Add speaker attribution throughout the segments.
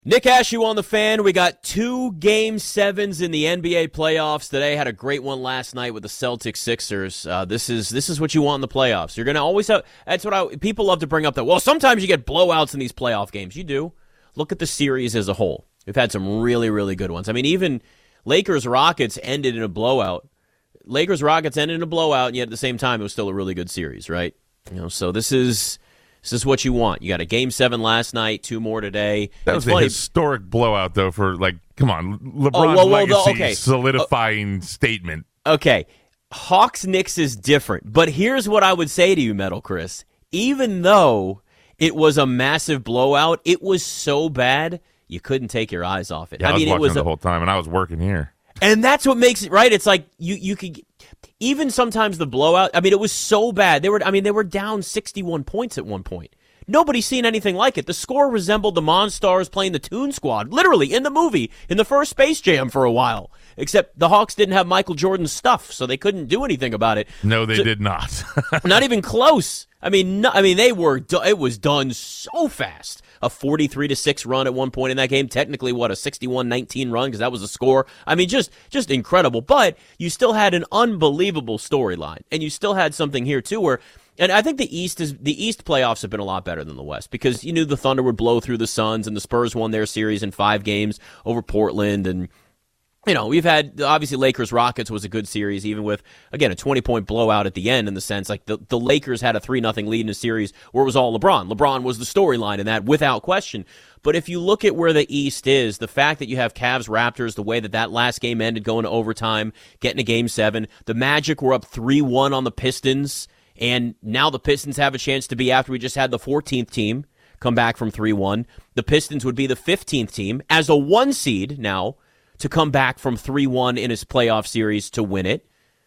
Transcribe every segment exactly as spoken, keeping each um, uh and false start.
Speaker 1: Nick Ashew on the Fan. We got two game sevens in the N B A playoffs today. Had a great one last night with the Celtics Sixers. Uh, this is this is what you want in the playoffs. You're going to always have. That's what I, people love to bring up. That well, sometimes you get blowouts in these playoff games. You do. Look at the series as a whole. We've had some really really good ones. I mean, even Lakers Rockets ended in a blowout. Lakers Rockets ended in a blowout, and yet at the same time, it was still a really good series, right? You know, so this is. This is what you want. You got a game seven last night, two more today.
Speaker 2: That
Speaker 1: it's
Speaker 2: was
Speaker 1: funny.
Speaker 2: a historic blowout, though, for, like, come on, LeBron's
Speaker 1: oh, well, well,
Speaker 2: legacy
Speaker 1: okay.
Speaker 2: solidifying uh, statement.
Speaker 1: Okay, Hawks-Knicks is different, but here's what I would say to you, Metal Chris. Even though it was a massive blowout, it was so bad, you couldn't take your eyes off it.
Speaker 2: Yeah, I,
Speaker 1: I mean,
Speaker 2: was watching
Speaker 1: it was
Speaker 2: it the
Speaker 1: a,
Speaker 2: whole time, and I was working here.
Speaker 1: And that's what makes it, right? It's like you you could even sometimes the blowout, I mean, it was so bad. They were I mean, they were down sixty-one points at one point. Nobody's seen anything like it. The score resembled the Monstars playing the Toon Squad, literally in the movie, in the first Space Jam for a while. Except the Hawks didn't have Michael Jordan's stuff, so they couldn't do anything about it.
Speaker 2: No, they
Speaker 1: so,
Speaker 2: did not.
Speaker 1: Not even close. I mean, no, I mean, they were. It was done so fast. A forty-three to six run at one point in that game. Technically, what, a sixty-one nineteen run because that was the score. I mean, just just incredible. But you still had an unbelievable storyline, and you still had something here too where. And I think the East is the East playoffs have been a lot better than the West because you knew the Thunder would blow through the Suns and the Spurs won their series in five games over Portland. And, you know, we've had, obviously, Lakers-Rockets was a good series, even with, again, a twenty-point blowout at the end in the sense, like, the, the Lakers had a three nothing lead in a series where it was all LeBron. LeBron was the storyline in that without question. But if you look at where the East is, the fact that you have Cavs-Raptors, the way that that last game ended going to overtime, getting a game seven, the Magic were up three one on the Pistons. And now the Pistons have a chance to be, after we just had the fourteenth team come back from three one, the Pistons would be the fifteenth team as a one seed now to come back from three one in his playoff series to win it.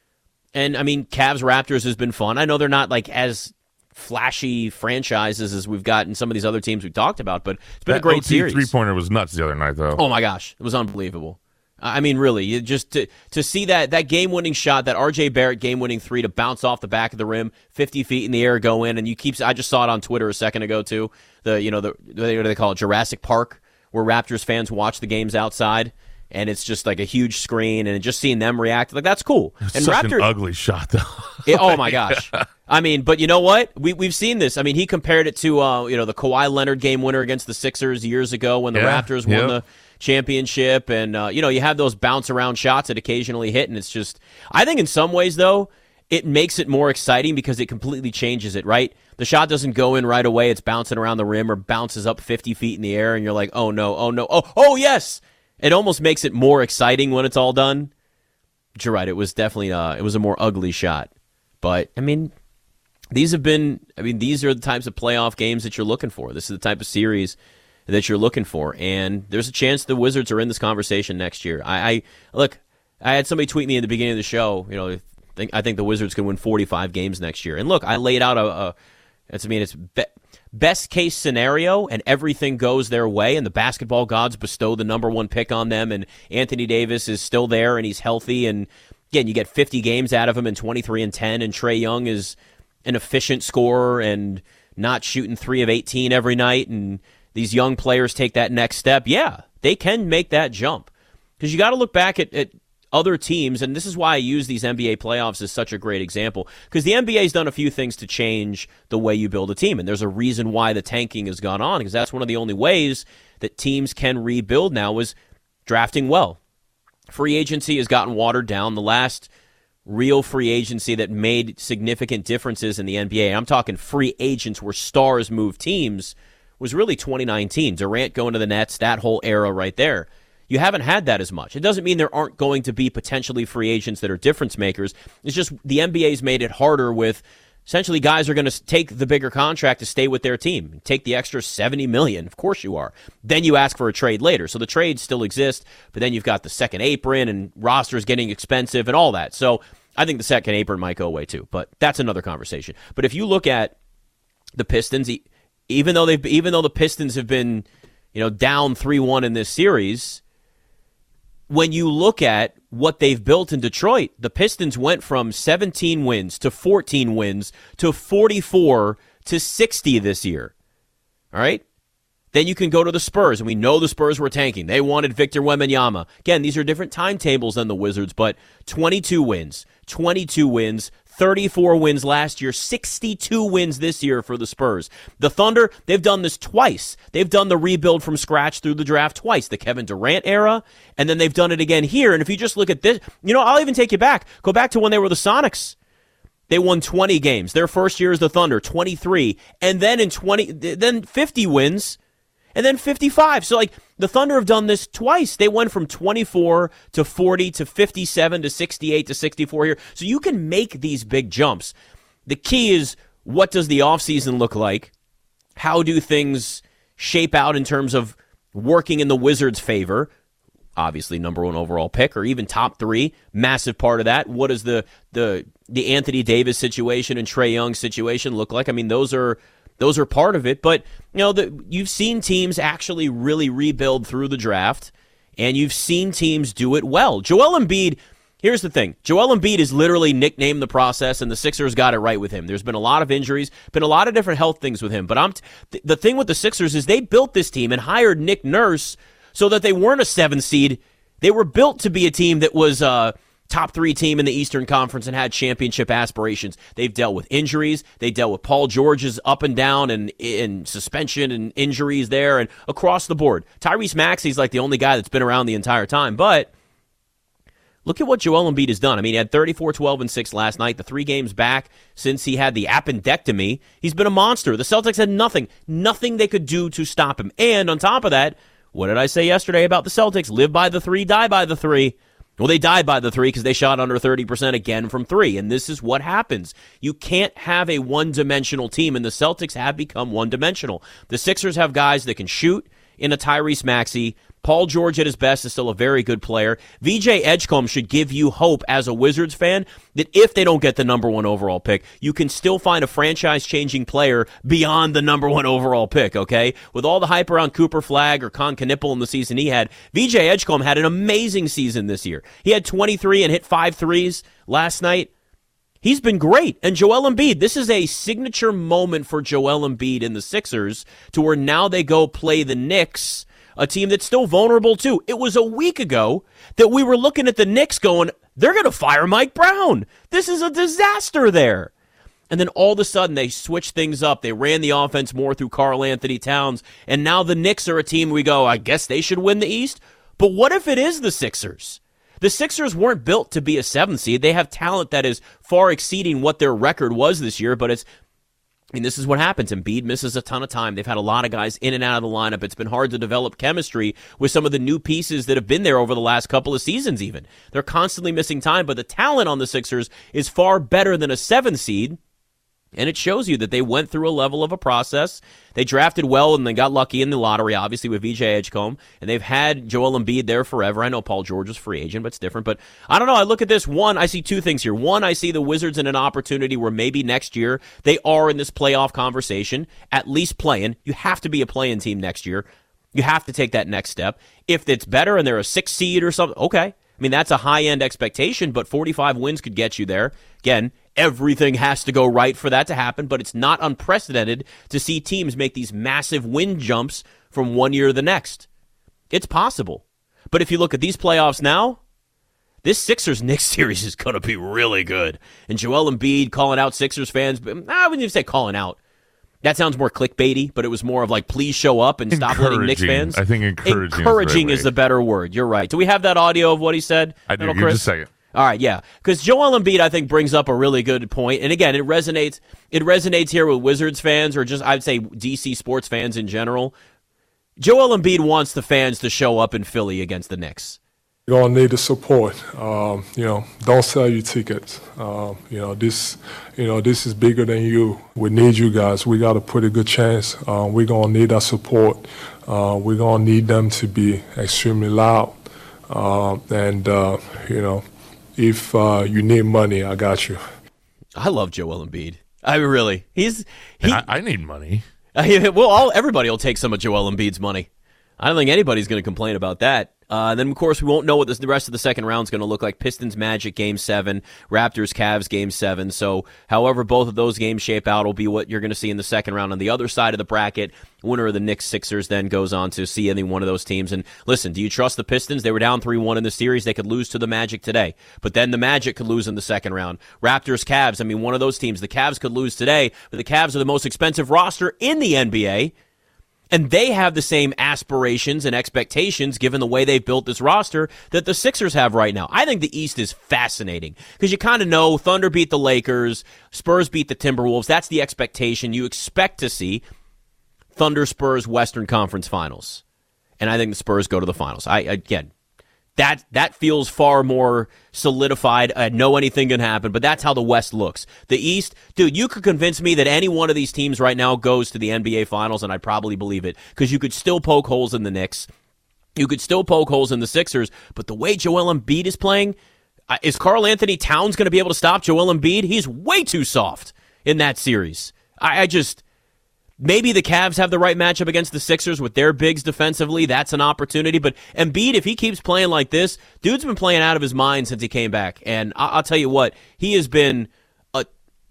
Speaker 1: And, I mean, Cavs-Raptors has been fun. I know they're not, like, as flashy franchises as we've got in some of these other teams we've talked about, but it's been
Speaker 2: that
Speaker 1: a great
Speaker 2: O T
Speaker 1: series.
Speaker 2: three-pointer was nuts the other night, though.
Speaker 1: Oh, my gosh. It was unbelievable. I mean, really, you just to, to see that that game-winning shot, that R J Barrett game-winning three to bounce off the back of the rim, fifty feet in the air, go in, and you keep. I just saw it on Twitter a second ago too. The you know the what do they call it, Jurassic Park, where Raptors fans watch the games outside, and it's just like a huge screen, and just seeing them react, like that's cool. And
Speaker 2: Such
Speaker 1: Raptors,
Speaker 2: an ugly shot, though.
Speaker 1: it, oh my gosh. I mean, but you know what? We we've seen this. I mean, he compared it to uh, you know the Kawhi Leonard game winner against the Sixers years ago when the
Speaker 2: yeah,
Speaker 1: Raptors won
Speaker 2: yep.
Speaker 1: the championship, and uh, you know you have those bounce around shots that occasionally hit, and it's just. I think in some ways though, it makes it more exciting because it completely changes it. Right, the shot doesn't go in right away; it's bouncing around the rim or bounces up fifty feet in the air, and you're like, oh no, oh no, oh oh yes. It almost makes it more exciting when it's all done. But you're right; it was definitely uh, it was a more ugly shot, but I mean. These have been, I mean, these are the types of playoff games that you're looking for. This is the type of series that you're looking for. And there's a chance the Wizards are in this conversation next year. I, I look, I had somebody tweet me at the beginning of the show, you know, I think, I think the Wizards can win forty-five games next year. And look, I laid out a, a it's, I mean, it's be, best case scenario and everything goes their way and the basketball gods bestow the number one pick on them and Anthony Davis is still there and he's healthy. And again, you get fifty games out of him and twenty-three and ten and Trae Young is an efficient scorer and not shooting three of eighteen every night, and these young players take that next step, yeah, they can make that jump. Because you got to look back at, at other teams, and this is why I use these N B A playoffs as such a great example, because the N B A's done a few things to change the way you build a team, and there's a reason why the tanking has gone on, because that's one of the only ways that teams can rebuild now is drafting well. Free agency has gotten watered down. The last real free agency that made significant differences in the N B A, and I'm talking free agents where stars move teams, was really twenty nineteen. Durant going to the Nets, that whole era right there. You haven't had that as much. It doesn't mean there aren't going to be potentially free agents that are difference makers. It's just the N B A's made it harder with essentially guys are going to take the bigger contract to stay with their team. Take the extra seventy million dollars. Of course you are. Then you ask for a trade later. So the trades still exist, but then you've got the second apron and rosters getting expensive and all that. So I think the second apron might go away too, but that's another conversation. But if you look at the Pistons, even though they've even though the Pistons have been, you know, down three one in this series, when you look at what they've built in Detroit, the Pistons went from seventeen wins to fourteen wins to forty-four to sixty this year. All right? Then you can go to the Spurs, and we know the Spurs were tanking. They wanted Victor Wembanyama. Again, these are different timetables than the Wizards, but twenty-two wins, twenty-two wins, thirty-four wins last year, sixty-two wins this year for the Spurs. The Thunder, they've done this twice. They've done the rebuild from scratch through the draft twice, the Kevin Durant era, and then they've done it again here. And if you just look at this, you know, I'll even take you back. Go back to when they were the Sonics. They won twenty games. Their first year as the Thunder, twenty-three. And then in twenty, then fifty wins. And then fifty-five. So, like, the Thunder have done this twice. They went from twenty-four to forty to fifty-seven to sixty-eight to sixty-four here. So you can make these big jumps. The key is, what does the offseason look like? How do things shape out in terms of working in the Wizards' favor? Obviously, number one overall pick, or even top three. Massive part of that. What does the the the Anthony Davis situation and Trae Young situation look like? I mean, those are... Those are part of it, but you know the, you've seen teams actually really rebuild through the draft, and you've seen teams do it well. Joel Embiid, here's the thing. Joel Embiid is literally nicknamed the process, and the Sixers got it right with him. There's been a lot of injuries, been a lot of different health things with him, but I'm t- the thing with the Sixers is they built this team and hired Nick Nurse so that they weren't a seven seed. They were built to be a team that was uh, top three team in the Eastern Conference and had championship aspirations. They've dealt with injuries. They dealt with Paul George's up and down and, and suspension and injuries there and across the board. Tyrese Maxey's like the only guy that's been around the entire time. But look at what Joel Embiid has done. I mean, he had thirty-four, twelve, and six last night. The three games back since he had the appendectomy. He's been a monster. The Celtics had nothing. Nothing they could do to stop him. And on top of that, what did I say yesterday about the Celtics? Live by the three, die by the three. Well, they died by the three because they shot under thirty percent again from three, and this is what happens. You can't have a one-dimensional team, and the Celtics have become one-dimensional. The Sixers have guys that can shoot in a Tyrese Maxey. Paul George at his best is still a very good player. V J Edgecombe should give you hope as a Wizards fan that if they don't get the number one overall pick, you can still find a franchise-changing player beyond the number one overall pick, okay? With all the hype around Cooper Flagg or Con Knipple in the season he had, V J Edgecombe had an amazing season this year. He had twenty-three and hit five threes last night. He's been great. And Joel Embiid, this is a signature moment for Joel Embiid and the Sixers to where now they go play the Knicks, a team that's still vulnerable too. It was a week ago that we were looking at the Knicks going, they're going to fire Mike Brown. This is a disaster there. And then all of a sudden they switched things up. They ran the offense more through Karl Anthony Towns. And now the Knicks are a team we go, I guess they should win the East. But what if it is the Sixers? The Sixers weren't built to be a seven seed. They have talent that is far exceeding what their record was this year, but it's I mean, this is what happens. Embiid misses a ton of time. They've had a lot of guys in and out of the lineup. It's been hard to develop chemistry with some of the new pieces that have been there over the last couple of seasons even. They're constantly missing time, but the talent on the Sixers is far better than a seven seed. And it shows you that they went through a level of a process. They drafted well and they got lucky in the lottery, obviously, with V J Edgecombe. And they've had Joel Embiid there forever. I know Paul George is free agent, but it's different. But I don't know. I look at this. One, I see two things here. One, I see the Wizards in an opportunity where maybe next year they are in this playoff conversation, at least playing. You have to be a play-in team next year. You have to take that next step. If it's better and they're a six seed or something, okay. I mean, that's a high-end expectation, but forty-five wins could get you there. Again, everything has to go right for that to happen, but it's not unprecedented to see teams make these massive win jumps from one year to the next. It's possible. But if you look at these playoffs now, this Sixers-Knicks series is going to be really good. And Joel Embiid calling out Sixers fans, but I wouldn't even say calling out. That sounds more clickbaity, but it was more of like, please show up and stop letting Knicks fans.
Speaker 2: I think encouraging,
Speaker 1: encouraging
Speaker 2: is,
Speaker 1: is the better word. You're right. Do we have that audio of what he said?
Speaker 2: I do. Give just a second.
Speaker 1: All right, yeah, because Joel Embiid, I think, brings up a really good point, and again, it resonates. It resonates here with Wizards fans, or just I'd say D C sports fans in general. Joel Embiid wants the fans to show up in Philly against the Knicks.
Speaker 3: You're gonna need the support. Um, you know, don't sell your tickets. Um, you know, this, you know, this is bigger than you. We need you guys. We got a pretty good chance. Uh, we're gonna need our support. Uh, we're gonna need them to be extremely loud, uh, and uh, you know. If uh, you need money, I got you.
Speaker 1: I love Joel Embiid. I really. He's. He,
Speaker 2: I, I need money.
Speaker 1: I, well, all, everybody will take some of Joel Embiid's money. I don't think anybody's going to complain about that. Uh, then, of course, we won't know what this, the rest of the second round is going to look like. Pistons Magic Game seven, Raptors Cavs Game seven. So, however both of those games shape out will be what you're going to see in the second round. On the other side of the bracket, winner of the Knicks Sixers then goes on to see any one of those teams. And listen, do you trust the Pistons? They were down three one in the series. They could lose to the Magic today. But then the Magic could lose in the second round. Raptors Cavs, I mean, one of those teams. The Cavs could lose today, but the Cavs are the most expensive roster in the N B A. And they have the same aspirations and expectations, given the way they've built this roster, that the Sixers have right now. I think the East is fascinating because you kind of know Thunder beat the Lakers, Spurs beat the Timberwolves. That's the expectation. You expect to see Thunder Spurs Western Conference Finals. And I think the Spurs go to the finals. I Again, that that feels far more solidified. I know anything can happen, but that's how the West looks. The East, dude, you could convince me that any one of these teams right now goes to the N B A Finals, and I'd probably believe it, because you could still poke holes in the Knicks. You could still poke holes in the Sixers, but the way Joel Embiid is playing, uh, is Karl Anthony Towns going to be able to stop Joel Embiid? He's way too soft in that series. I, I just... Maybe the Cavs have the right matchup against the Sixers with their bigs defensively. That's an opportunity. But Embiid, if he keeps playing like this, dude's been playing out of his mind since he came back. And I- I'll tell you what, he has been a.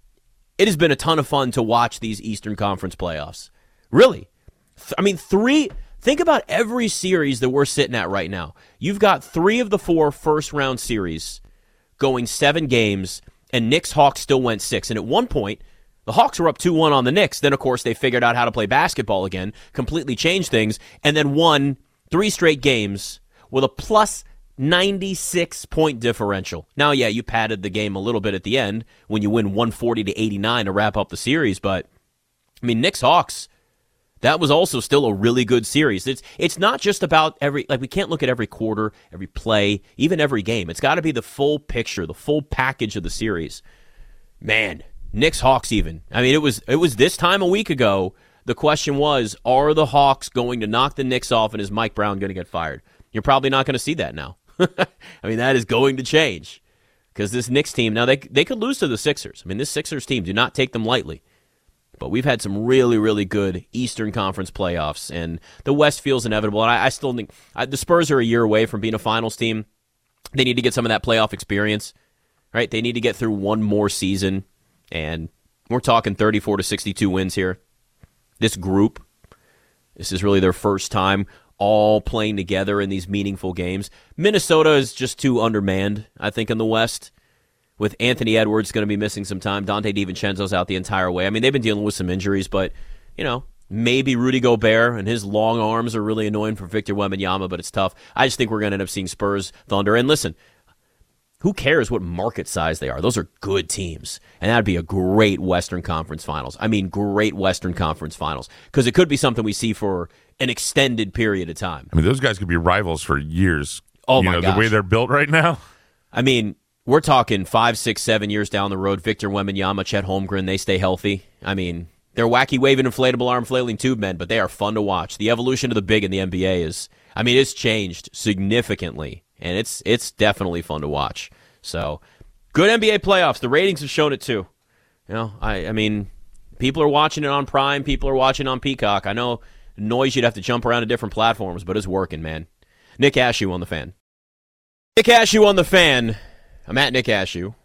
Speaker 1: It has been a ton of fun to watch these Eastern Conference playoffs. Really, I mean, three. Think about every series that we're sitting at right now. You've got three of the four first round series going seven games, and Knicks Hawks still went six. And at one point, the Hawks were up two one on the Knicks. Then, of course, they figured out how to play basketball again, completely changed things, and then won three straight games with a plus ninety-six point differential. Now, yeah, you padded the game a little bit at the end when you win one forty to eighty-nine to wrap up the series, but, I mean, Knicks Hawks, that was also still a really good series. It's it's not just about every, like, we can't look at every quarter, every play, even every game. It's got to be the full picture, the full package of the series. Man, Knicks Hawks even. I mean, it was it was this time a week ago. The question was, are the Hawks going to knock the Knicks off, and is Mike Brown going to get fired? You're probably not going to see that now. I mean, that is going to change because this Knicks team, now they they could lose to the Sixers. I mean, this Sixers team, do not take them lightly. But we've had some really, really good Eastern Conference playoffs, and the West feels inevitable. And I, I still think I, the Spurs are a year away from being a finals team. They need to get some of that playoff experience, right? They need to get through one more season. And we're talking thirty-four to sixty-two wins here. This group, this is really their first time all playing together in these meaningful games. Minnesota is just too undermanned, I think, in the West, with Anthony Edwards going to be missing some time. Dante DiVincenzo's out the entire way. I mean, they've been dealing with some injuries, but, you know, maybe Rudy Gobert and his long arms are really annoying for Victor Wembanyama, but it's tough. I just think we're going to end up seeing Spurs, Thunder. And listen, who cares what market size they are? Those are good teams. And that would be a great Western Conference Finals. I mean, great Western Conference Finals. Because it could be something we see for an extended period of time.
Speaker 2: I mean, those guys could be rivals for years.
Speaker 1: Oh,
Speaker 2: you
Speaker 1: my
Speaker 2: know,
Speaker 1: gosh.
Speaker 2: the way they're built right now.
Speaker 1: I mean, we're talking five, six, seven years down the road. Victor Wembanyama, Chet Holmgren, they stay healthy. I mean, they're wacky waving inflatable arm flailing tube men, but they are fun to watch. The evolution of the big in the N B A is, I mean, it's changed significantly. And it's it's definitely fun to watch. So, good N B A playoffs. The ratings have shown it too. You know, I, I mean, people are watching it on Prime. People are watching on Peacock. I know noise you'd have to jump around to different platforms, but it's working, man. Nick Ashew on the Fan. Nick Ashew on the Fan. I'm at Nick Ashew.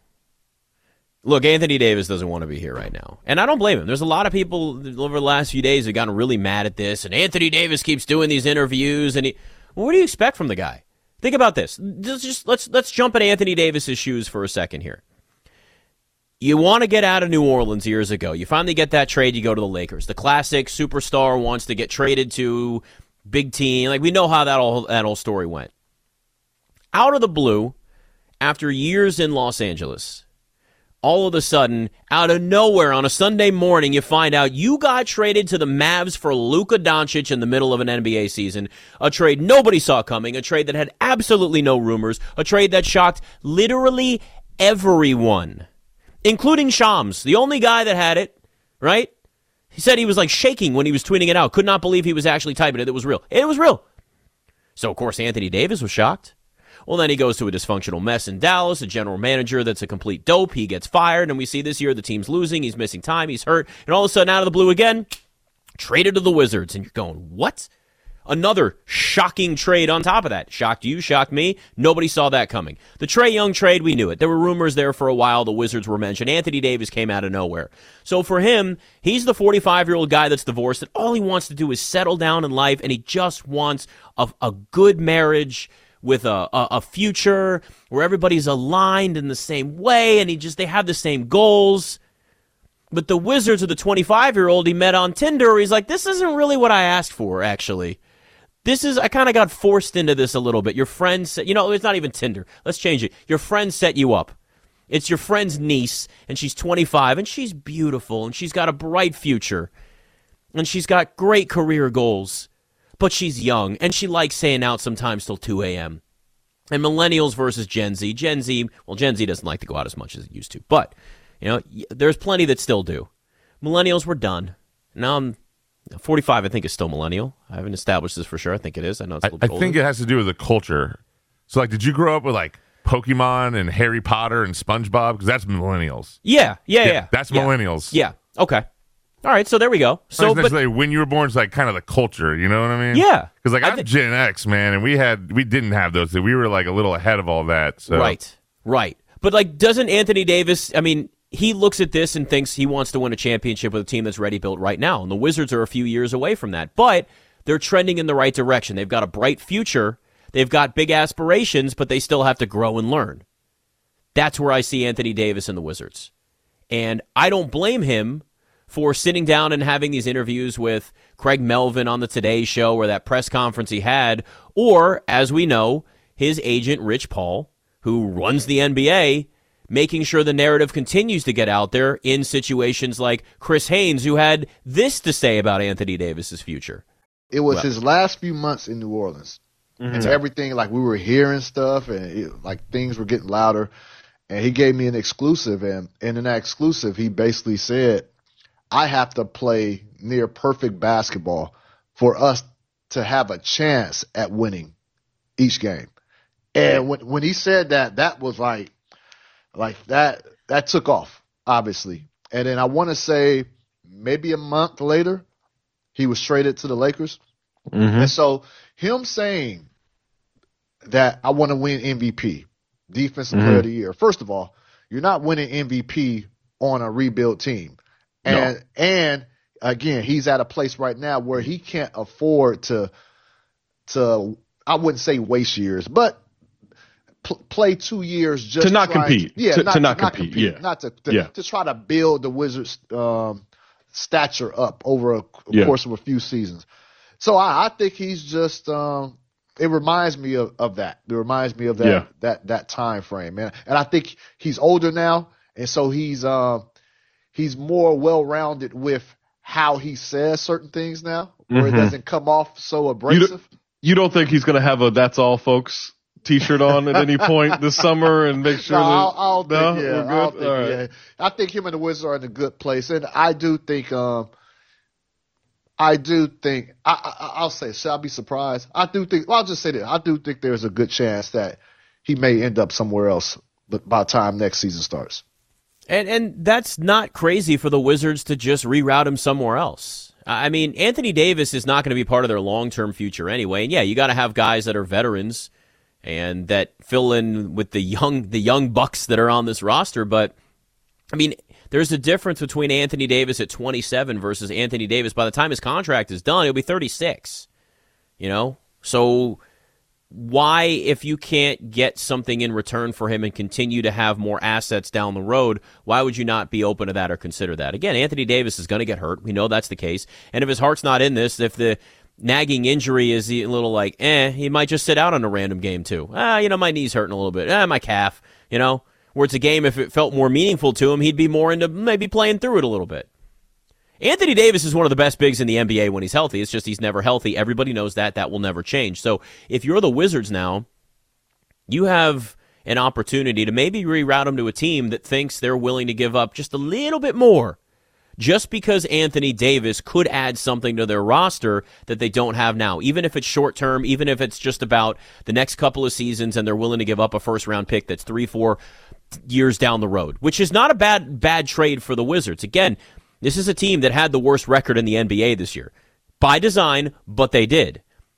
Speaker 1: Look, Anthony Davis doesn't want to be here right now. And I don't blame him. There's a lot of people over the last few days who have gotten really mad at this. And Anthony Davis keeps doing these interviews. And he, well, what do you expect from the guy? Think about this. Just, just let's let's jump in Anthony Davis's shoes for a second here. You want to get out of New Orleans years ago. You finally get that trade. You go to the Lakers. The classic superstar wants to get traded to big team. Like, we know how that all that whole story went. Out of the blue, after years in Los Angeles, all of a sudden, out of nowhere on a Sunday morning, you find out you got traded to the Mavs for Luka Doncic in the middle of an N B A season. A trade nobody saw coming, a trade that had absolutely no rumors, a trade that shocked literally everyone, including Shams, the only guy that had it, right? He said he was like shaking when he was tweeting it out. Could not believe he was actually typing it. It was real. It was real. So, of course, Anthony Davis was shocked. Well, then he goes to a dysfunctional mess in Dallas, a general manager that's a complete dope. He gets fired, and we see this year the team's losing. He's missing time. He's hurt. And all of a sudden, out of the blue again, traded to the Wizards. And you're going, what? Another shocking trade on top of that. Shocked you, shocked me. Nobody saw that coming. The Trae Young trade, we knew it. There were rumors there for a while. The Wizards were mentioned. Anthony Davis came out of nowhere. So for him, he's the forty-five-year-old guy that's divorced, and all he wants to do is settle down in life, and he just wants a, a good marriage with a, a, a future where everybody's aligned in the same way, and he just they have the same goals. But the Wizards are the twenty-five-year-old he met on Tinder, where he's like, this isn't really what I asked for, actually. This is, I kind of got forced into this a little bit. Your friend set, you know, it's not even Tinder. Let's change it. Your friend set you up. It's your friend's niece, and she's twenty-five, and she's beautiful, and she's got a bright future, and she's got great career goals, but she's young, and she likes staying out sometimes till two a.m. And millennials versus Gen Z. Gen Z, well, Gen Z doesn't like to go out as much as it used to, but, you know, there's plenty that still do. Millennials were done. Now I'm forty-five, I think, is still millennial. I haven't established this for sure. I think it is. I know it's a little
Speaker 2: I,
Speaker 1: bit
Speaker 2: I think
Speaker 1: older.
Speaker 2: it has to do with the culture. So, like, did you grow up with, like, Pokemon and Harry Potter and SpongeBob? Because that's millennials.
Speaker 1: Yeah, yeah, yeah.
Speaker 2: Yeah, that's
Speaker 1: yeah.
Speaker 2: millennials.
Speaker 1: Yeah, okay. All right, so there we go.
Speaker 2: So,
Speaker 1: So, but,
Speaker 2: necessarily when you were born, it's like kind of the culture. You know what I mean?
Speaker 1: yeah.
Speaker 2: Because like
Speaker 1: I
Speaker 2: I'm
Speaker 1: thi-
Speaker 2: Gen X, man, and we had we didn't have those. We were like a little ahead of all that. So.
Speaker 1: Right, right. But, like, doesn't Anthony Davis, I mean, he looks at this and thinks he wants to win a championship with a team that's ready built right now. And the Wizards are a few years away from that. But they're trending in the right direction. They've got a bright future. They've got big aspirations, but they still have to grow and learn. That's where I see Anthony Davis and the Wizards. And I don't blame him for sitting down and having these interviews with Craig Melvin on the Today Show or that press conference he had, or, as we know, his agent, Rich Paul, who runs the N B A, making sure the narrative continues to get out there in situations like Chris Haynes, who had this to say about Anthony Davis's future.
Speaker 4: It was
Speaker 1: Well-
Speaker 4: his last few months in New Orleans. And everything, like, we were hearing stuff, and it, like, things were getting louder. And he gave me an exclusive, and, and in that exclusive, he basically said, I have to play near perfect basketball for us to have a chance at winning each game. And when when he said that, that was like, like that, that took off, obviously. And then I want to say maybe a month later, he was traded to the Lakers.
Speaker 5: Mm-hmm.
Speaker 4: And so him saying that I want to win M V P, Defensive Player of the Year. First of all, you're not winning M V P on a rebuild team. And
Speaker 5: No.
Speaker 4: and again, he's at a place right now where he can't afford to to I wouldn't say waste years, but pl- play two years just
Speaker 5: To not
Speaker 4: trying
Speaker 5: compete.
Speaker 4: yeah,
Speaker 5: To-
Speaker 4: not,
Speaker 5: to not compete, yeah.
Speaker 4: not to to,
Speaker 5: Yeah.
Speaker 4: to try to build the Wizards' um, stature up over a, a
Speaker 5: Yeah.
Speaker 4: course of a few seasons. So I, I think he's just. Um, it reminds me of, of that. It reminds me of that
Speaker 5: Yeah.
Speaker 4: that that time frame, man. And I think he's older now, and so he's um, he's more well rounded with how he says certain things now, where
Speaker 5: Mhm.
Speaker 4: it doesn't come off so abrasive.
Speaker 5: You don't think he's going to have a "That's all, folks" T-shirt on at any point this summer and make sure
Speaker 4: No,
Speaker 5: that
Speaker 4: I'll, I'll think,
Speaker 5: no,
Speaker 4: yeah,
Speaker 5: we're good?
Speaker 4: I'll think,
Speaker 5: All right.
Speaker 4: yeah. I think him and the Wizards are in a good place, and I do think, um, I do think, I, I, I'll say, shall I be surprised? I do think, well, I'll just say that I do think there's a good chance that he may end up somewhere else, but by the time next season starts.
Speaker 1: And and that's not crazy for the Wizards to just reroute him somewhere else. I mean, Anthony Davis is not going to be part of their long-term future anyway. And yeah, you got to have guys that are veterans and that fill in with the young the young bucks that are on this roster. But I mean, there's a difference between Anthony Davis at twenty-seven versus Anthony Davis. By the time his contract is done, he'll be thirty-six. You know, so why, if you can't get something in return for him and continue to have more assets down the road, why would you not be open to that or consider that? Again, Anthony Davis is going to get hurt. We know that's the case. And if his heart's not in this, if the nagging injury is a little like, eh, he might just sit out on a random game too. Ah, you know, my knee's hurting a little bit. Ah, my calf, you know, where it's a game, if it felt more meaningful to him, he'd be more into maybe playing through it a little bit. Anthony Davis is one of the best bigs in the N B A when he's healthy. It's just he's never healthy. Everybody knows that. That will never change. So if you're the Wizards now, you have an opportunity to maybe reroute him to a team that thinks they're willing to give up just a little bit more just because Anthony Davis could add something to their roster that they don't have now, even if it's short term, even if it's just about the next couple of seasons and they're willing to give up a first-round pick that's three, four years down the road, which is not a bad bad trade for the Wizards. Again, this is a team that had the worst record in the N B A this year. By design, but they did.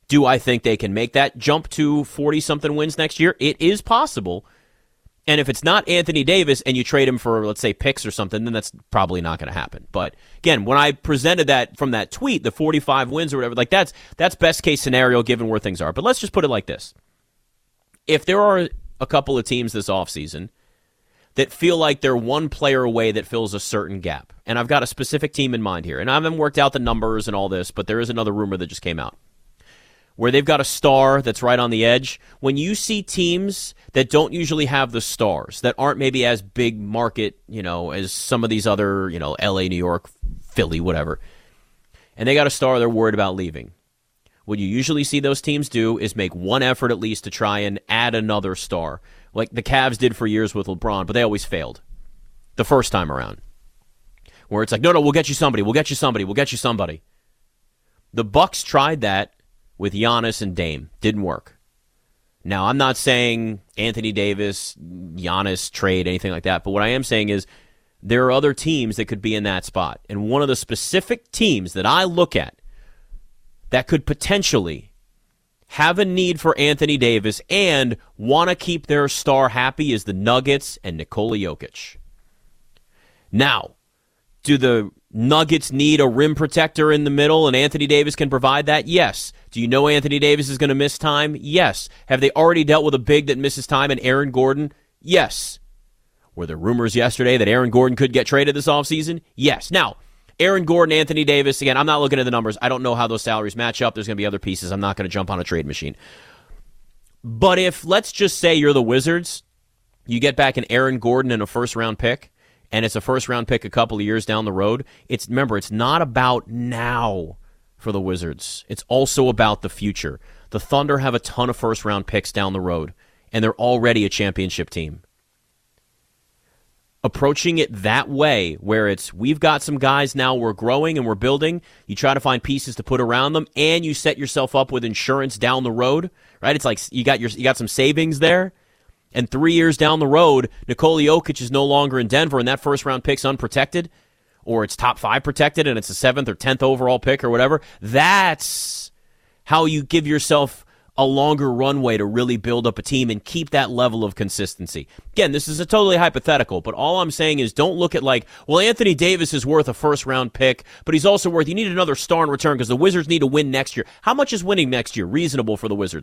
Speaker 1: Do I think they can make that jump to forty-something wins next year? It is possible. And if it's not Anthony Davis and you trade him for, let's say, picks or something, then that's probably not going to happen. But again, when I presented that from that tweet, the forty-five wins or whatever, like that's that's best case scenario given where things are. But let's just put it like this. If there are a couple of teams this offseason that feel like they're one player away that fills a certain gap, and I've got a specific team in mind here, and I haven't worked out the numbers and all this, but there is another rumor that just came out, where they've got a star that's right on the edge. When you see teams that don't usually have the stars, that aren't maybe as big market, you know, as some of these other, you know, L A, New York, Philly, whatever, and they got a star they're worried about leaving, what you usually see those teams do is make one effort at least to try and add another star, like the Cavs did for years with LeBron, but they always failed the first time around, where it's like, no, no, we'll get you somebody, we'll get you somebody, we'll get you somebody. The Bucks tried that with Giannis and Dame. Didn't work. Now, I'm not saying Anthony Davis, Giannis trade, anything like that, but what I am saying is there are other teams that could be in that spot. And one of the specific teams that I look at that could potentially have a need for Anthony Davis and want to keep their star happy is the Nuggets and Nikola Jokic. Now, do the Nuggets need a rim protector in the middle and Anthony Davis can provide that? Yes. Do you know Anthony Davis is going to miss time? Yes. Have they already dealt with a big that misses time and Aaron Gordon? Yes. Were there rumors yesterday that Aaron Gordon could get traded this offseason? Yes. Now, Aaron Gordon, Anthony Davis, again, I'm not looking at the numbers. I don't know how those salaries match up. There's going to be other pieces. I'm not going to jump on a trade machine. But if, let's just say you're the Wizards, you get back an Aaron Gordon and a first-round pick, and it's a first-round pick a couple of years down the road, it's remember, it's not about now for the Wizards. It's also about the future. The Thunder have a ton of first-round picks down the road, and they're already a championship team. Approaching it that way, where it's, we've got some guys now, we're growing and we're building, you try to find pieces to put around them, and you set yourself up with insurance down the road, right? It's like you got your you got some savings there, and three years down the road, Nikola Jokic is no longer in Denver, and that first-round pick's unprotected, or it's top five protected, and it's a seventh or tenth overall pick or whatever. That's how you give yourself a longer runway to really build up a team and keep that level of consistency. Again, this is a totally hypothetical, but all I'm saying is don't look at like, well, Anthony Davis is worth a first-round pick, but he's also worth, you need another star in return because the Wizards need to win next year. How much is winning next year reasonable for the Wizards?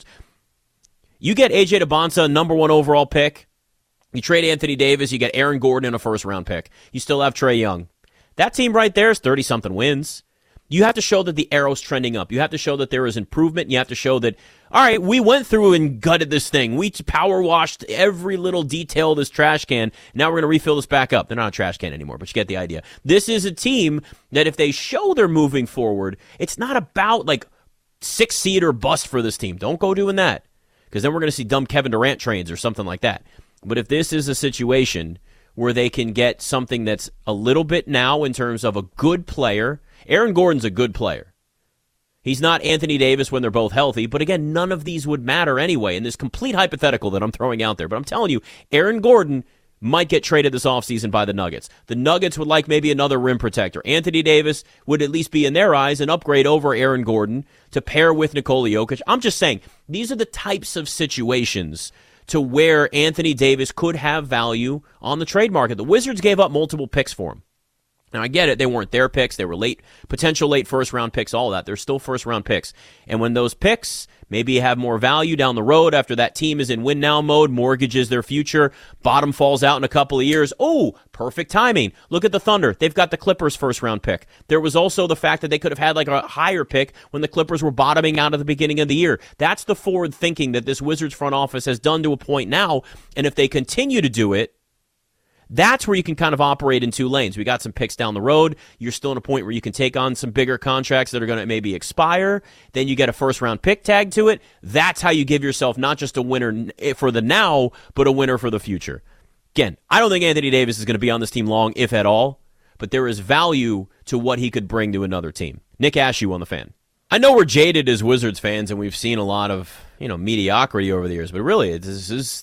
Speaker 1: You get A J DeBonsa, number one overall pick. You trade Anthony Davis, you get Aaron Gordon in a first-round pick. You still have Trae Young. That team right there is thirty-something wins. You have to show that the arrow's trending up. You have to show that there is improvement. You have to show that, all right, we went through and gutted this thing. We power washed every little detail of this trash can. Now we're going to refill this back up. They're not a trash can anymore, but you get the idea. This is a team that if they show they're moving forward, it's not about like six seed or bust for this team. Don't go doing that, because then we're going to see dumb Kevin Durant trades or something like that. But if this is a situation where they can get something that's a little bit now in terms of a good player. Aaron Gordon's a good player. He's not Anthony Davis when they're both healthy, but again, none of these would matter anyway in this complete hypothetical that I'm throwing out there. But I'm telling you, Aaron Gordon might get traded this offseason by the Nuggets. The Nuggets would like maybe another rim protector. Anthony Davis would at least be, in their eyes, an upgrade over Aaron Gordon to pair with Nikola Jokic. I'm just saying, these are the types of situations to where Anthony Davis could have value on the trade market. The Wizards gave up multiple picks for him. Now, I get it. They weren't their picks. They were late, potential late first-round picks, all of that. They're still first-round picks. And when those picks maybe have more value down the road after that team is in win-now mode, mortgages their future, bottom falls out in a couple of years, oh, perfect timing. Look at the Thunder. They've got the Clippers' first-round pick. There was also the fact that they could have had like a higher pick when the Clippers were bottoming out at the beginning of the year. That's the forward thinking that this Wizards front office has done to a point now. And if they continue to do it, that's where you can kind of operate in two lanes. We got some picks down the road. You're still in a point where you can take on some bigger contracts that are going to maybe expire. Then you get a first-round pick tag to it. That's how you give yourself not just a winner for the now, but a winner for the future. Again, I don't think Anthony Davis is going to be on this team long, if at all, but there is value to what he could bring to another team. Nick Ashew on the Fan. I know we're jaded as Wizards fans, and we've seen a lot of, you know, mediocrity over the years, but really, this is...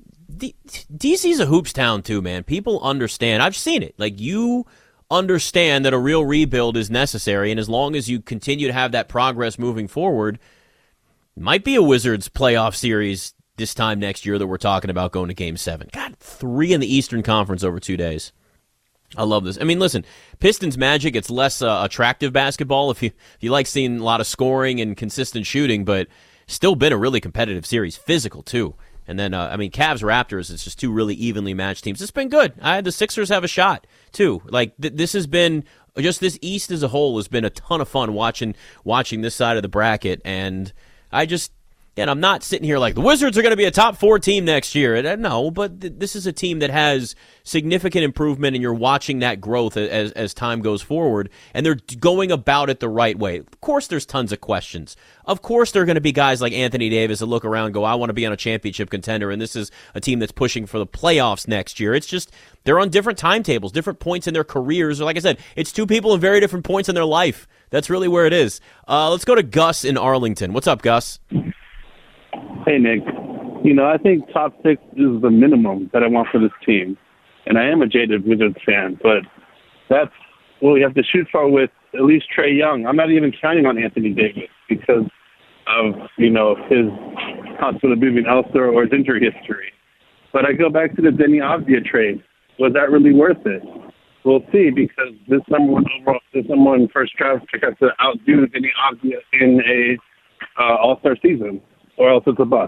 Speaker 1: D C's a hoops town too, man. People understand. I've seen it. Like, you understand that a real rebuild is necessary, and as long as you continue to have that progress moving forward, Might be a Wizards playoff series this time next year that we're talking about going to Game seven. God, three in the Eastern Conference over two days. I love this. I mean, listen, Pistons Magic, it's less uh, attractive basketball if you, if you like seeing a lot of scoring and consistent shooting, but still been a really competitive series, physical too. And then, uh, I mean, Cavs Raptors, it's just two really evenly matched teams. It's been good. I, the Sixers have a shot too. Like th- this has been just this East as a whole has been a ton of fun watching watching this side of the bracket, and I just. And I'm not sitting here like the Wizards are going to be a top four team next year. No, but th- this is a team that has significant improvement, and you're watching that growth as as time goes forward, and they're going about it the right way. Of course, there's tons of questions. Of course, there are going to be guys like Anthony Davis that look around and go, I want to be on a championship contender, and this is a team that's pushing for the playoffs next year. It's just they're on different timetables, different points in their careers. Or like I said, it's two people in very different points in their life. That's really where it is. Uh, let's go to Gus in Arlington. What's up, Gus?
Speaker 6: Hey, Nick. You know, I think top six is the minimum that I want for this team. And I am a jaded Wizards fan, but that's what we have to shoot for with at least Trae Young. I'm not even counting on Anthony Davis because of, you know, his constantly moving elsewhere or his injury history. But I go back to the Deni Avdija trade. Was that really worth it? We'll see, because this number one overall, this number one first draft pick has to outdo Deni Avdija in a uh, All-Star season, or else it's a bust.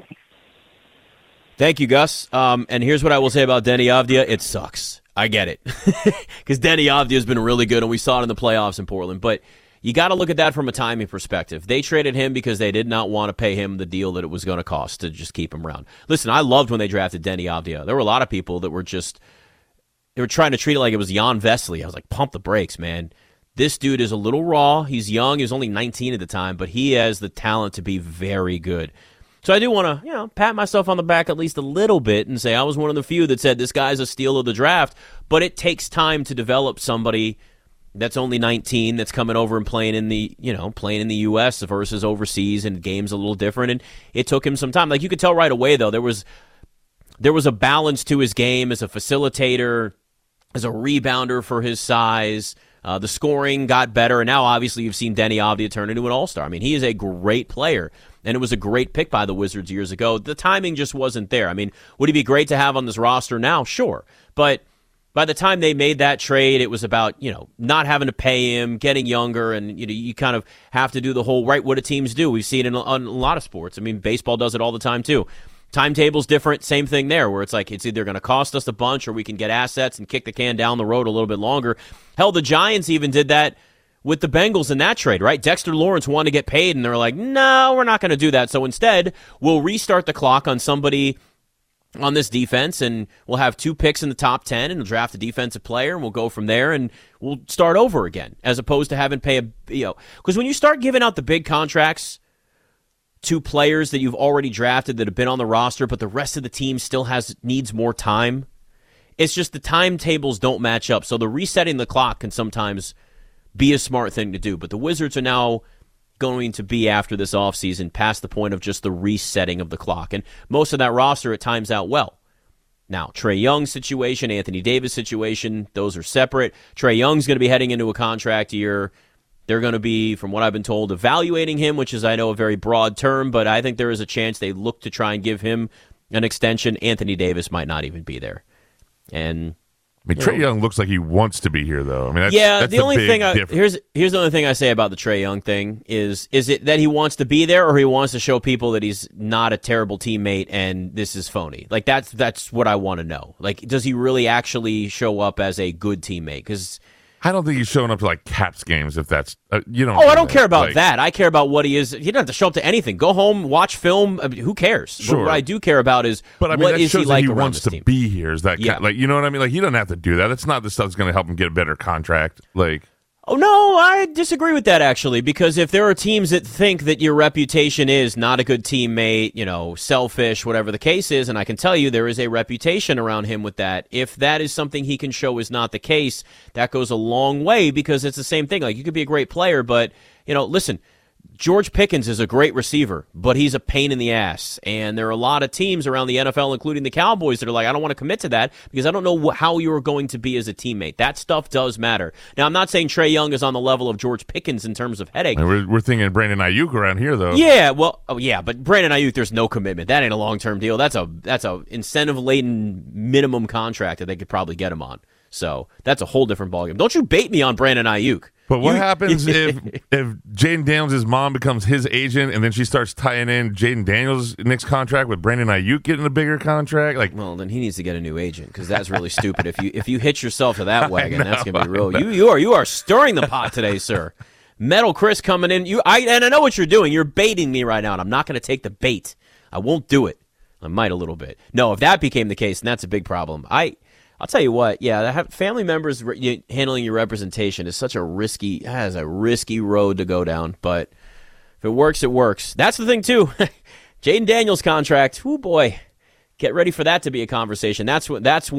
Speaker 1: Thank you, Gus. Um, and here's what I will say about Deni Avdija. It sucks. I get it. Because Deni Avdija has been really good, and we saw it in the playoffs in Portland. But you got to look at that from a timing perspective. They traded him because they did not want to pay him the deal that it was going to cost to just keep him around. Listen, I loved when they drafted Deni Avdija. There were a lot of people that were just – they were trying to treat it like it was Jan Vesely. I was like, pump the brakes, man. This dude is a little raw. He's young. He was only nineteen at the time, but he has the talent to be very good. So I do want to, you know, pat myself on the back at least a little bit and say I was one of the few that said this guy's a steal of the draft, but it takes time to develop somebody that's only nineteen that's coming over and playing in the, you know, playing in the U S versus overseas, and games a little different, and it took him some time. Like you could tell right away though, there was there was a balance to his game as a facilitator, as a rebounder for his size. Uh, the scoring got better, and now obviously you've seen Deni Avdija turn into an all-star. I mean, he is a great player, and it was a great pick by the Wizards years ago. The timing just wasn't there. I mean, would he be great to have on this roster now? Sure. But by the time they made that trade, it was about, you know, not having to pay him, getting younger, and, you know, you kind of have to do the whole right what do teams do. We've seen it in a, in a lot of sports. I mean, baseball does it all the time, too. Timetable's different, same thing there, where it's like it's either going to cost us a bunch or we can get assets and kick the can down the road a little bit longer. Hell, the Giants even did that with the Bengals in that trade, right? Dexter Lawrence wanted to get paid, and they're like, no, we're not going to do that. So instead, we'll restart the clock on somebody on this defense, and we'll have two picks in the top ten, and we'll draft a defensive player, and we'll go from there, and we'll start over again, as opposed to having to pay a, you know, because when you start giving out the big contracts to players that you've already drafted that have been on the roster, but the rest of the team still has needs more time, it's just the timetables don't match up. So the resetting the clock can sometimes be a smart thing to do. But the Wizards are now going to be, after this offseason, past the point of just the resetting of the clock. And most of that roster, it times out well. Now, Trae Young's situation, Anthony Davis' situation, those are separate. Trae Young's going to be heading into a contract year. They're going to be, from what I've been told, evaluating him, which is, I know, a very broad term, but I think there is a chance they look to try and give him an extension. Anthony Davis might not even be there. And
Speaker 2: I mean, Trae Young looks like he wants to be here, though. I mean, that's,
Speaker 1: yeah.
Speaker 2: that's
Speaker 1: the only
Speaker 2: big
Speaker 1: thing I,
Speaker 2: difference.
Speaker 1: here's here's the only thing I say about the Trae Young thing is is it that he wants to be there, or he wants to show people that he's not a terrible teammate and this is phony. Like that's that's what I want to know. Like, does he really actually show up as a good teammate? Because
Speaker 2: I don't think he's showing up to like Caps games. If that's uh, you know.
Speaker 1: Oh, I don't care about
Speaker 2: like,
Speaker 1: that. I care about what he is. He doesn't have to show up to anything. Go home, watch film. I mean, who cares?
Speaker 2: Sure.
Speaker 1: But what I do care about is
Speaker 2: But I mean,
Speaker 1: what
Speaker 2: that
Speaker 1: is
Speaker 2: shows
Speaker 1: he like
Speaker 2: that he
Speaker 1: around
Speaker 2: wants
Speaker 1: this
Speaker 2: to
Speaker 1: team.
Speaker 2: be here. Is that
Speaker 1: Yeah.
Speaker 2: kind, like you know what I mean? Like he doesn't have to do that. That's not the stuff that's going to help him get a better contract. Like.
Speaker 1: Oh, no, I disagree with that, actually, because if there are teams that think that your reputation is not a good teammate, you know, selfish, whatever the case is, and I can tell you there is a reputation around him with that, if that is something he can show is not the case, that goes a long way, because it's the same thing. Like, you could be a great player, but, you know, listen, George Pickens is a great receiver, but he's a pain in the ass. And there are a lot of teams around the N F L, including the Cowboys, that are like, I don't want to commit to that because I don't know wh- how you're going to be as a teammate. That stuff does matter. Now, I'm not saying Trae Young is on the level of George Pickens in terms of headache.
Speaker 2: And we're, we're thinking Brandon Ayuk around here, though.
Speaker 1: Yeah, well, oh yeah, but Brandon Ayuk, there's no commitment. That ain't a long-term deal. That's a that's a incentive-laden minimum contract that they could probably get him on. So that's a whole different ballgame. Don't you bait me on Brandon Ayuk.
Speaker 2: But what
Speaker 1: You-
Speaker 2: happens if if Jaden Daniels' mom becomes his agent and then she starts tying in Jaden Daniels' next contract with Brandon Ayuk getting a bigger contract? Like,
Speaker 1: Well, then he needs to get a new agent because that's really stupid. If you if you hitch yourself to that wagon,
Speaker 2: know,
Speaker 1: that's gonna be real.
Speaker 2: I
Speaker 1: You you are you are stirring the pot today, sir. Metal Chris coming in. You I and I know what you're doing. You're baiting me right now, and I'm not gonna take the bait. I won't do it. I might a little bit. No, if that became the case, then that's a big problem. I. I'll tell you what, yeah, have family members re- you, handling your representation is such a risky, has a risky road to go down. But if it works, it works. That's the thing too. Jaden Daniels' contract. Oh boy, get ready for that to be a conversation. That's what. That's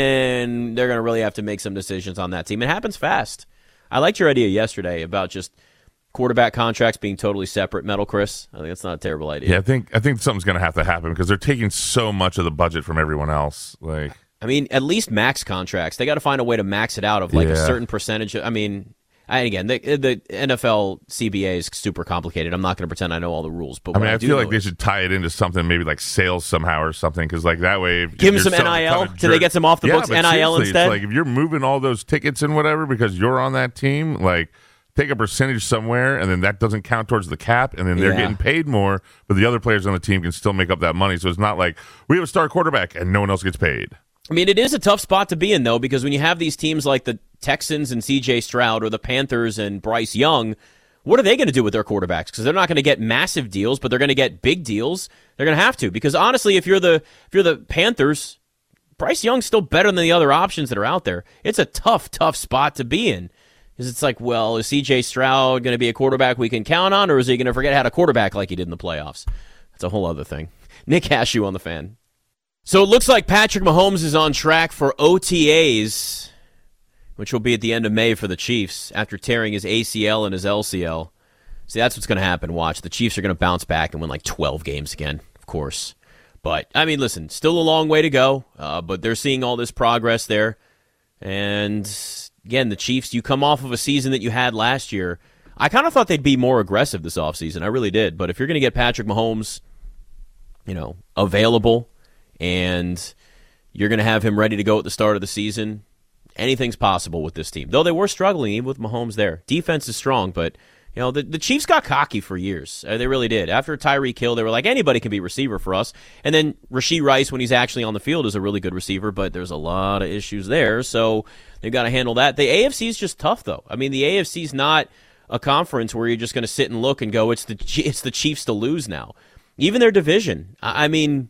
Speaker 1: when they're going to really have to make some decisions on that team. It happens fast. I liked your idea yesterday about just quarterback contracts being totally separate. Metal Chris, I think that's not a terrible idea.
Speaker 2: yeah, I think I think something's going to have to happen because they're taking so much of the budget from everyone else. Like.
Speaker 1: I mean, at least max contracts. They got to find a way to max it out of like a
Speaker 2: Yeah.
Speaker 1: certain percentage. I mean, and again, the, the N F L C B A is super complicated. I'm not going to pretend I know all the rules. But
Speaker 2: I
Speaker 1: what
Speaker 2: mean, I,
Speaker 1: do
Speaker 2: feel
Speaker 1: know
Speaker 2: like they
Speaker 1: is-
Speaker 2: should tie it into something, maybe like sales somehow or something, because like that way, if,
Speaker 1: Give
Speaker 2: if
Speaker 1: them some
Speaker 2: you're selling a
Speaker 1: N I L?
Speaker 2: ton of
Speaker 1: Do they
Speaker 2: jer-
Speaker 1: get some off the
Speaker 2: Yeah,
Speaker 1: books
Speaker 2: but
Speaker 1: N I L
Speaker 2: seriously,
Speaker 1: instead?
Speaker 2: It's like if you're moving all those tickets and whatever because you're on that team, like take a percentage somewhere, and then that doesn't count towards the cap, and then they're
Speaker 1: Yeah.
Speaker 2: getting paid more, but the other players on the team can still make up that money. So it's not like we have a star quarterback and no one else gets paid.
Speaker 1: I mean, it is a tough spot to be in, though, because when you have these teams like the Texans and C J Stroud or the Panthers and Bryce Young, what are they going to do with their quarterbacks? Because they're not going to get massive deals, but they're going to get big deals. They're going to have to, because honestly, if you're the if you're the Panthers, Bryce Young's still better than the other options that are out there. It's a tough, tough spot to be in. Because it's like, well, is C J Stroud going to be a quarterback we can count on, or is he going to forget how to quarterback like he did in the playoffs? That's a whole other thing. Nick Hashew on the Fan. So it looks like Patrick Mahomes is on track for O T As, which will be at the end of May for the Chiefs after tearing his A C L and his L C L. See, that's what's going to happen. Watch. The Chiefs are going to bounce back and win like twelve games again, of course. But, I mean, listen, still a long way to go, uh, but they're seeing all this progress there. And, again, the Chiefs, you come off of a season that you had last year. I kind of thought they'd be more aggressive this offseason. I really did. But if you're going to get Patrick Mahomes, you know, available, and you're going to have him ready to go at the start of the season, anything's possible with this team. Though they were struggling even with Mahomes there. Defense is strong, but you know the, the Chiefs got cocky for years. Uh, they really did. After Tyreek Hill, they were like, anybody can be receiver for us. And then Rashee Rice, when he's actually on the field, is a really good receiver, but there's a lot of issues there, so they've got to handle that. The A F C is just tough, though. I mean, the A F C is not a conference where you're just going to sit and look and go, it's the it's the Chiefs to lose now. Even their division. I, I mean...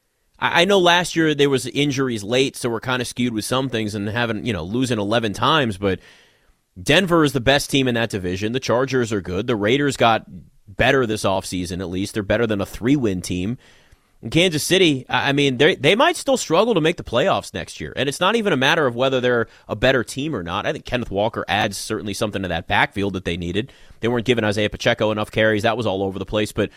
Speaker 1: I know last year there was injuries late, so we're kind of skewed with some things and having, you know, losing eleven times, but Denver is the best team in that division. The Chargers are good. The Raiders got better this offseason, at least. They're better than a three-win team. In Kansas City, I mean, they they might still struggle to make the playoffs next year, and it's not even a matter of whether they're a better team or not. I think Kenneth Walker adds certainly something to that backfield that they needed. They weren't giving Isaiah Pacheco enough carries. That was all over the place, but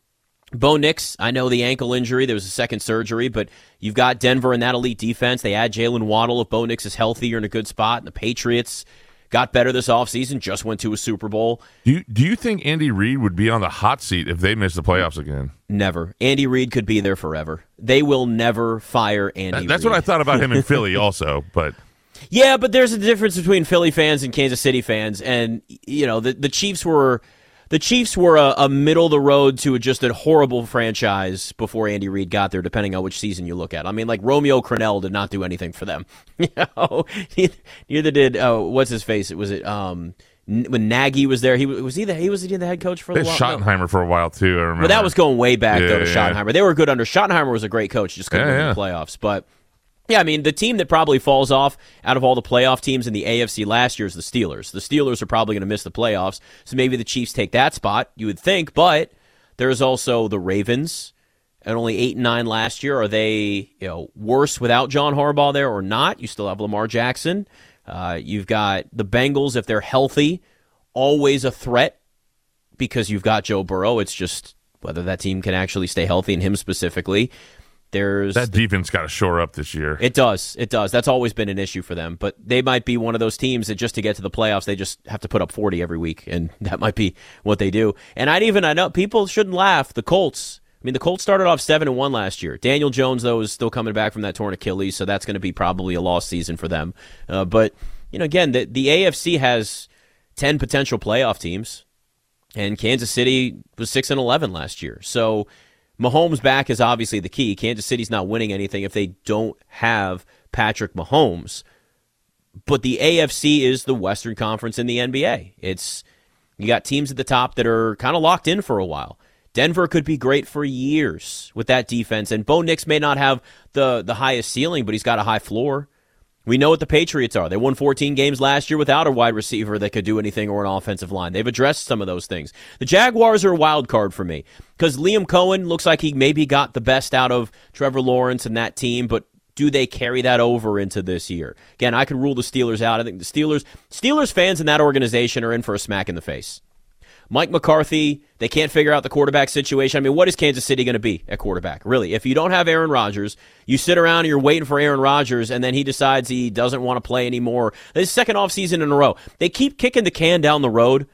Speaker 1: Bo Nix, I know the ankle injury. There was a second surgery, but you've got Denver in that elite defense. They add Jalen Waddle. If Bo Nix is healthy, you're in a good spot. And the Patriots got better this offseason, just went to a Super Bowl.
Speaker 2: Do you, do you think Andy Reid would be on the hot seat if they miss the playoffs again?
Speaker 1: Never. Andy Reid could be there forever. They will never fire Andy Reid.
Speaker 2: That's what I thought about him in Philly also, but...
Speaker 1: Yeah, but there's a difference between Philly fans and Kansas City fans. And, you know, the, the Chiefs were... The Chiefs were a, a middle-of-the-road to just a horrible franchise before Andy Reid got there, depending on which season you look at. I mean, like, Romeo Crennel did not do anything for them. You know, neither did, uh, what's his face? It was it, um, when Nagy was there. He was he the, he was he the head coach for a
Speaker 2: They
Speaker 1: while?
Speaker 2: had Schottenheimer for a while, too, I remember.
Speaker 1: But that was going way back,
Speaker 2: Yeah,
Speaker 1: though, to
Speaker 2: yeah.
Speaker 1: Schottenheimer. They were good under Schottenheimer was a great coach, just couldn't
Speaker 2: Yeah,
Speaker 1: win
Speaker 2: yeah.
Speaker 1: the playoffs. But... yeah, I mean, the team that probably falls off out of all the playoff teams in the A F C last year is the Steelers. The Steelers are probably going to miss the playoffs, so maybe the Chiefs take that spot, you would think. But there's also the Ravens, at only eight and nine last year. Are they, you know, worse without John Harbaugh there or not? You still have Lamar Jackson. Uh, you've got the Bengals, if they're healthy, always a threat because you've got Joe Burrow. It's just whether that team can actually stay healthy, and him specifically. There's
Speaker 2: that defense got to shore up this year.
Speaker 1: It does. It does. That's always been an issue for them. But they might be one of those teams that just to get to the playoffs, they just have to put up forty every week, and that might be what they do. And I'd even, I know people shouldn't laugh. The Colts, I mean, the Colts started off seven and one last year. Daniel Jones, though, is still coming back from that torn Achilles, so that's going to be probably a lost season for them. Uh, but, you know, again, the, the A F C has ten potential playoff teams, and Kansas City was six and eleven last year. So Mahomes back is obviously the key. Kansas City's not winning anything if they don't have Patrick Mahomes. But the A F C is the Western Conference in the N B A. It's you got teams at the top that are kind of locked in for a while. Denver could be great for years with that defense, and Bo Nix may not have the, the highest ceiling, but he's got a high floor. We know what the Patriots are. They won fourteen games last year without a wide receiver that could do anything or an offensive line. They've addressed some of those things. The Jaguars are a wild card for me because Liam Cohen looks like he maybe got the best out of Trevor Lawrence and that team, but do they carry that over into this year? Again, I could rule the Steelers out. I think the Steelers, Steelers fans in that organization are in for a smack in the face. Mike McCarthy, they can't figure out the quarterback situation. I mean, what is Kansas City going to be at quarterback? Really, if you don't have Aaron Rodgers, you sit around and you're waiting for Aaron Rodgers, and then he decides he doesn't want to play anymore. This second offseason in a row. They keep kicking the can down the road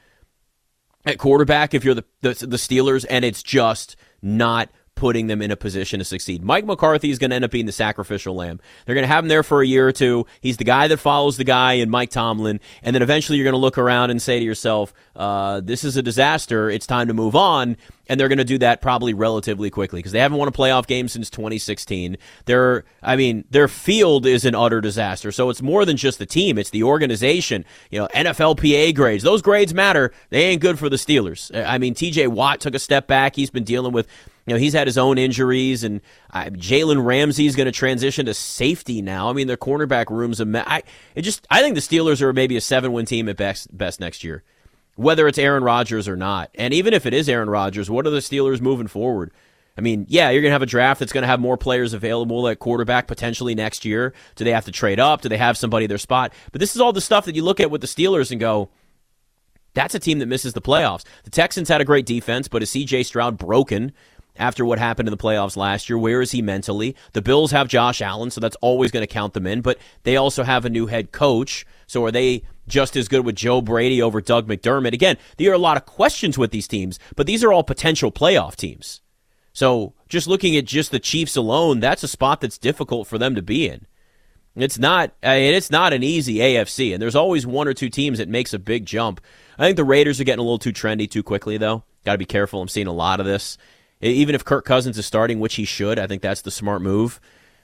Speaker 1: at quarterback if you're the, the, the Steelers, and it's just not putting them in a position to succeed. Mike McCarthy is going to end up being the sacrificial lamb. They're going to have him there for a year or two. He's the guy that follows the guy in Mike Tomlin, and then eventually you're going to look around and say to yourself, uh, this is a disaster. It's time to move on, and they're going to do that probably relatively quickly because they haven't won a playoff game since twenty sixteen. Their, I mean, their field is an utter disaster, so it's more than just the team. It's the organization. You know, N F L P A grades. Those grades matter. They ain't good for the Steelers. I mean, T J Watt took a step back. He's been dealing with You know, he's had his own injuries, and uh, Jalen Ramsey's going to transition to safety now. I mean, their cornerback room's a mess. I, it just, I think the Steelers are maybe a seven-win team at best, best next year, whether it's Aaron Rodgers or not. And even if it is Aaron Rodgers, what are the Steelers moving forward? I mean, yeah, you're going to have a draft that's going to have more players available at quarterback potentially next year. Do they have to trade up? Do they have somebody their spot? But this is all the stuff that you look at with the Steelers and go, that's a team that misses the playoffs. The Texans had a great defense, but is C J Stroud broken after what happened in the playoffs last year? Where is he mentally? The Bills have Josh Allen, so that's always going to count them in, but they also have a new head coach. So are they just as good with Joe Brady over Doug McDermott? Again, there are a lot of questions with these teams, but these are all potential playoff teams. So just looking at just the Chiefs alone, that's a spot that's difficult for them to be in. It's not, I mean, it's not an easy A F C, and there's always one or two teams that makes a big jump. I think the Raiders are getting a little too trendy too quickly, though. Got to be careful. I'm seeing a lot of this. Even if Kirk Cousins is starting, which he should, I think that's the smart move.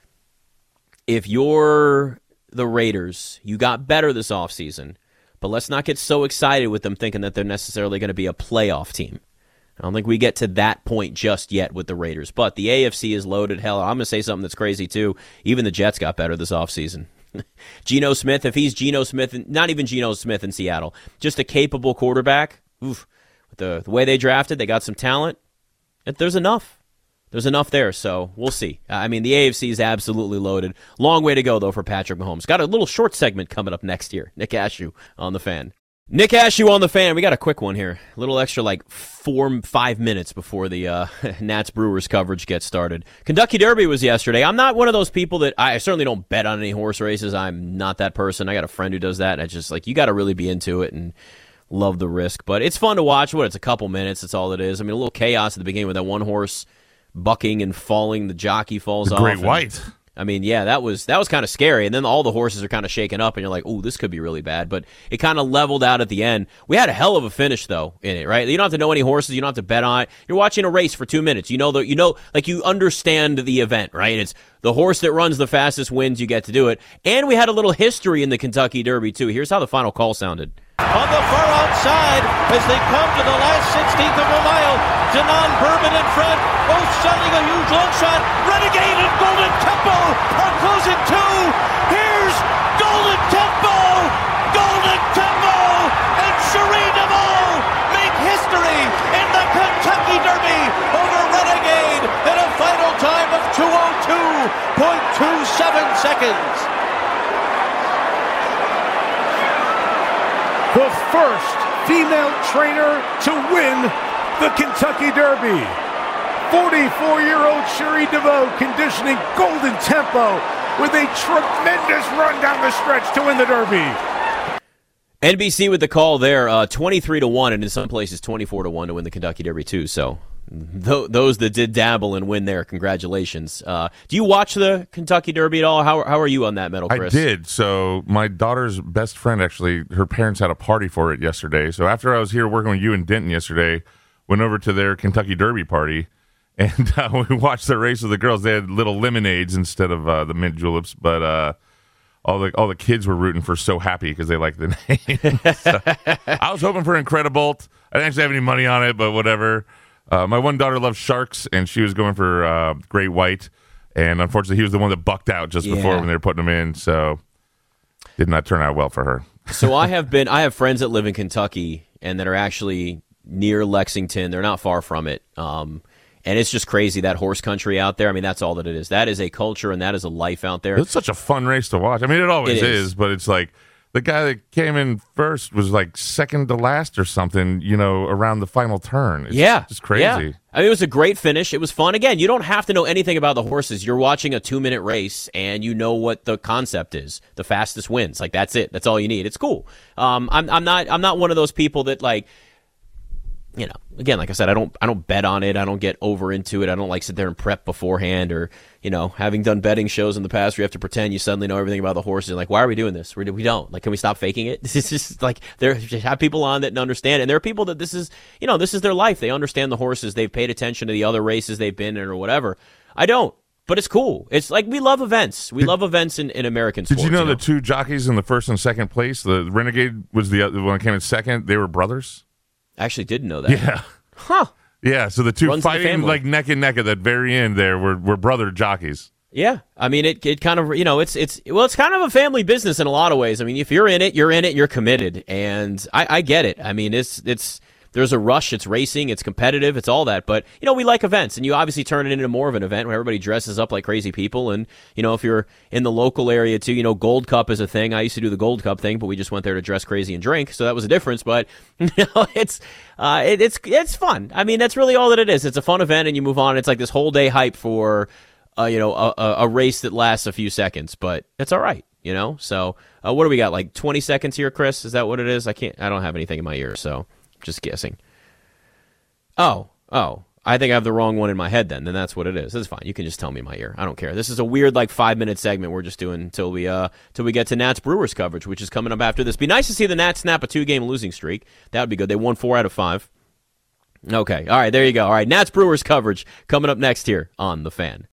Speaker 1: If you're the Raiders, you got better this offseason, but let's not get so excited with them thinking that they're necessarily going to be a playoff team. I don't think we get to that point just yet with the Raiders, but the A F C is loaded. Hell, I'm going to say something that's crazy, too. Even the Jets got better this offseason. Geno Smith, if he's Geno Smith, not even Geno Smith in Seattle, just a capable quarterback, oof, with the, the way they drafted, they got some talent. There's enough. There's enough there, so we'll see. I mean, the A F C is absolutely loaded. Long way to go, though, for Patrick Mahomes. Got a little short segment coming up next year. Nick Ashew on The Fan. Nick Ashew on The Fan. We got a quick one here. A little extra, like four, five minutes before the uh, Nats Brewers coverage gets started. Kentucky Derby was yesterday. I'm not one of those people that, I certainly don't bet on any horse races. I'm not that person. I got a friend who does that, and I just, like, you got to really be into it and love the risk. But it's fun to watch. What, it's a couple minutes. That's all it is. I mean, a little chaos at the beginning with that one horse bucking and falling. The jockey falls
Speaker 2: the
Speaker 1: off.
Speaker 2: Great
Speaker 1: and,
Speaker 2: White.
Speaker 1: I mean, yeah, that was that was kind of scary. And then all the horses are kind of shaken up, and you're like, ooh, this could be really bad. But it kind of leveled out at the end. We had a hell of a finish, though, in it, right? You don't have to know any horses. You don't have to bet on it. You're watching a race for two minutes. You know, the, you know, like you understand the event, right? It's the horse that runs the fastest wins. You get to do it. And we had a little history in the Kentucky Derby, too. Here's how the final call sounded.
Speaker 7: On the far outside, as they come to the last sixteenth of a mile, Janon Bourbon in front, both selling a huge long shot. Renegade and Golden Tempo are closing too. Here's Golden Tempo, Golden Tempo, and Cherie DeVaux make history in the Kentucky Derby over Renegade in a final time of two oh two point two seven seconds.
Speaker 8: The first female trainer to win the Kentucky Derby. forty-four-year-old Cherie DeVoe conditioning Golden Tempo with a tremendous run down the stretch to win the Derby.
Speaker 1: N B C with the call there, uh, twenty-three to one, and in some places twenty-four to one to win the Kentucky Derby too. So th- those that did dabble and win there, congratulations. Uh, do you watch the Kentucky Derby at all? How how are you on that, Metal Chris?
Speaker 2: I did. So my daughter's best friend, actually, her parents had a party for it yesterday. So after I was here working with you in Denton yesterday, went over to their Kentucky Derby party, and uh, we watched the race with the girls. They had little lemonades instead of uh, the mint juleps, but uh, all the all the kids were rooting for So Happy because they like the name. So, I was hoping for Incredibolt. I didn't actually have any money on it, but whatever. Uh, my one daughter loves sharks, and she was going for uh, Great White, and unfortunately, he was the one that bucked out just
Speaker 1: Yeah.
Speaker 2: before when they were putting him in. So did not turn out well for her.
Speaker 1: So I have been. I have friends that live in Kentucky and that are actually near Lexington. They're not far from it. Um, And it's just crazy, that horse country out there. I mean, that's all that it is. That is a culture and that is a life out there.
Speaker 2: It's such a fun race to watch. I mean, it always
Speaker 1: It
Speaker 2: is.
Speaker 1: is.
Speaker 2: But it's like the guy that came in first was like second to last or something, you know, around the final turn. It's
Speaker 1: yeah.
Speaker 2: just crazy.
Speaker 1: Yeah. I mean, it was a great finish. It was fun. Again, you don't have to know anything about the horses. You're watching a two-minute race, and you know what the concept is. The fastest wins. Like, that's it. That's all you need. It's cool. Um, I'm, I'm not. I'm not one of those people that like. You know, again, like I said, I don't, I don't bet on it. I don't get over into it. I don't like sit there and prep beforehand, or you know, having done betting shows in the past, where you have to pretend you suddenly know everything about the horses. Like, why are we doing this? We we don't. Like, can we stop faking it? This is just like there have people on that understand, and there are people that this is, you know, this is their life. They understand the horses. They've paid attention to the other races they've been in or whatever. I don't, but it's cool. It's like we love events. We
Speaker 2: Did,
Speaker 1: love events in, in American
Speaker 2: did
Speaker 1: sports.
Speaker 2: you know,
Speaker 1: you know
Speaker 2: the two jockeys in the first and second place? The Renegade was the other one that came in second. They were brothers.
Speaker 1: I actually didn't know that.
Speaker 2: Yeah.
Speaker 1: Huh.
Speaker 2: Yeah, so the two
Speaker 1: Runs in the
Speaker 2: fighting
Speaker 1: family.
Speaker 2: like neck and neck at that very end there were, were brother jockeys.
Speaker 1: Yeah, I mean, it it kind of, you know, it's it's well, it's kind of a family business in a lot of ways. I mean, if you're in it, you're in it, you're committed, and I, I get it. I mean, it's it's there's a rush, it's racing, it's competitive, it's all that. But you know, we like events, and you obviously turn it into more of an event where everybody dresses up like crazy people. And you know, if you're in the local area too, you know, Gold Cup is a thing. I used to do the Gold Cup thing, but we just went there to dress crazy and drink, so that was a difference. But you know, it's uh, it, it's it's fun. I mean, that's really all that it is. It's a fun event, and you move on. It's like this whole day hype for. Uh, you know, a, a race that lasts a few seconds, but it's all right, you know? So, uh, what do we got, like twenty seconds here, Chris? Is that what it is? I can't, I don't have anything in my ear, so just guessing. Oh, oh, I think I have the wrong one in my head then. Then that's what it is. That's fine. You can just tell me in my ear. I don't care. This is a weird, like, five-minute segment we're just doing until we, uh, till we get to Nats Brewers coverage, which is coming up after this. Be nice to see the Nats snap a two-game losing streak. That would be good. They won four out of five. Okay, all right, there you go. All right, Nats Brewers coverage coming up next here on The Fan.